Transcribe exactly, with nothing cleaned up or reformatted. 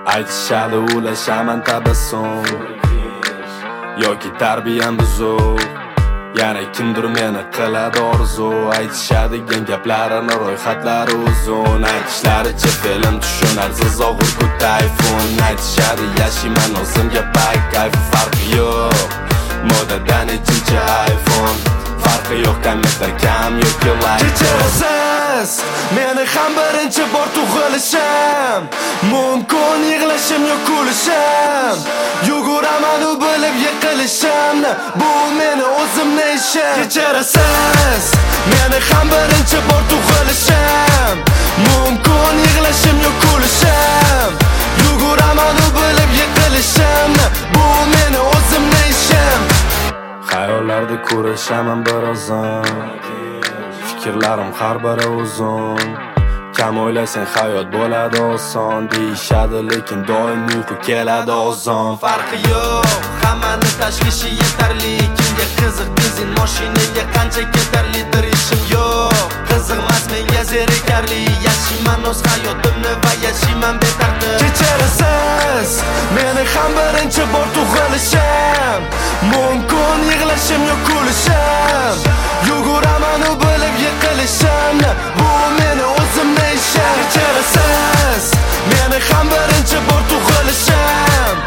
Aytishadi ulashaman tabassum yoki tarbiyam buzuq, yana kimdir meni qiladi orzu. Aytishadigan gaplarini ro'yxatlari uzun, aytishlaricha film tushunar zizog'ur ku tayfun. Aytishadi yashayman o'zimga pay kayfi, farqi yo'q modadan ichinchi iPhone, farqi yo'q kommentlar kam yoki like. Kechirasiz meni ham birinchi bor tug'ilishim, mumkin yig'lashim yo'q kulishim, yuguraman u bilib yiqilishimni, bu meni o'zimni ishim. Kechirasiz meni ham birinchi bor tug'ilishim, mumkin yig'lashim yo'q kulishim, yuguraman u bilib yiqilishimni, bu meni o'zimni ishim. Xayollarda kurashaman birozdan, fikrlarim har biri uzun. Kam o'ylasang hayot bo'ladi oson, deyishadi lekin doim uyqu keladi ozon. Farqi yo'q, hammani tashvishi yetarli, kimga qiziq benzin mashinaga qancha ketarlidir ishim yo'q. Qiziqmas menga zerikarli, yashayman o'z hayotimni va yashayman betartib. Kechirasiz meni ham birinchi bor tug'ilishim, mumkin yig'lashim yo'q kulishim, yuguraman u bilib yiqilishimni, bu meni o'zimni ishim. Kechirasiz meni ham birinchi bor tug'ilishim,